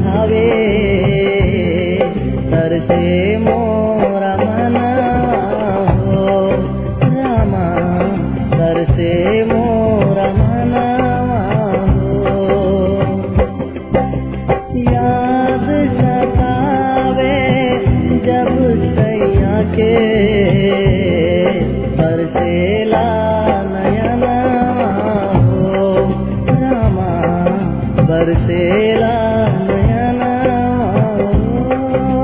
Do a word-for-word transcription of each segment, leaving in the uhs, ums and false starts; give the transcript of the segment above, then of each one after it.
पठावे तरसे मोरा मनवा हो रामा तरसे मोरा मनवा हो। याद सतावे जब सैया के बरसेला नयनवा हो रामा बरसेला नयनवा हो।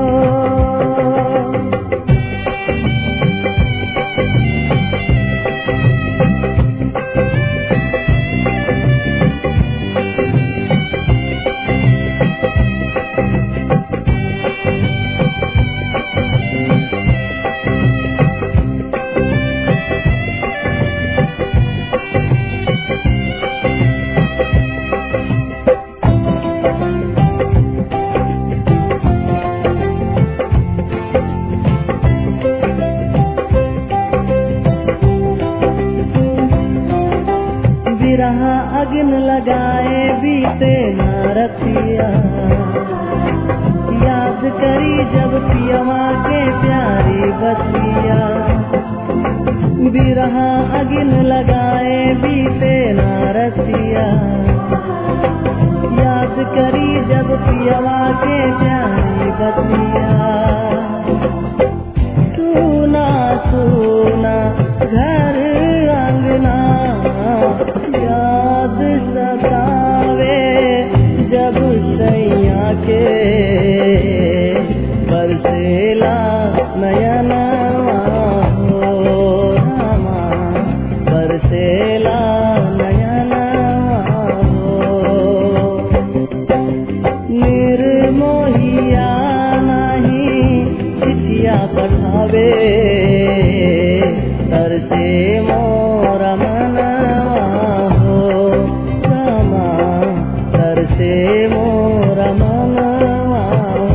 बिरह अग्न लगाए बीते नारतिया याद करी जब पियवा के प्यारी बतिया। बिरह अग्न लगाए बीते नारतिया याद करी जब पियवा के प्यारी बतिया। सुना सुना घर अंगना याद सतावे जब सैया के बरसेला नयनवा हो रामा बरसेला नयनवा हो। निर्मोहिया नहीं चिट्ठिया पठावे तरसे मोरा मनवा हो रामा तरसे मोरा मनवा हो।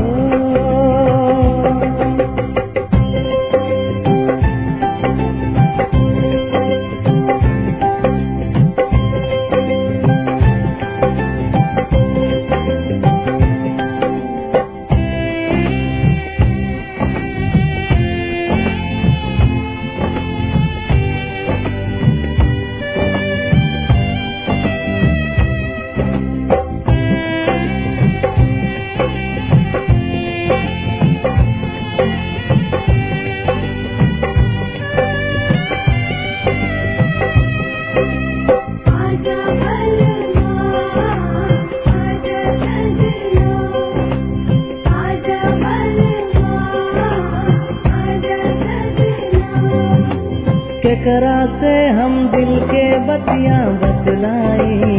केकरा से हम दिल के बतियां बतलाई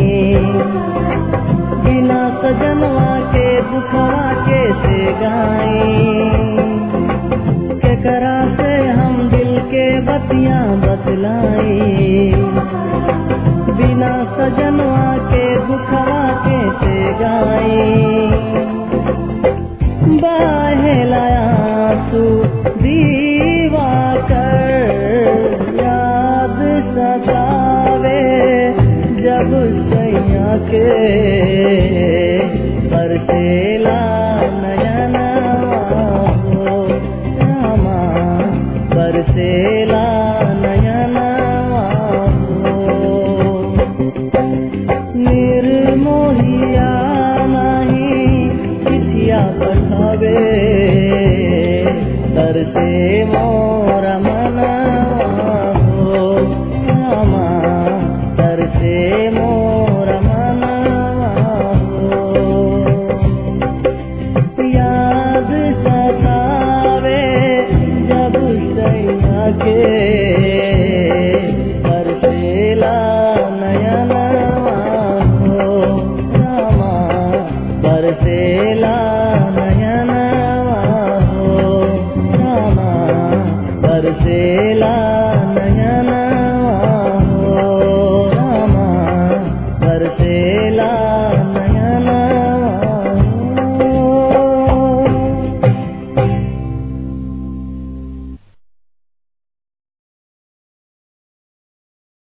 बिना सजनवा के दुखवा के से गाई। केकरा से हम दिल के बतियां बतलाई बिना सजनवा के दुखवा के से गाई। बाहेला आंसू दीवा कर सतावे जब सैया के बरसेला नयनवा हो रामा बरसेला नयनवा हो। निर्मोहिया नहीं चिट्ठिया पठावे तरसे मोरा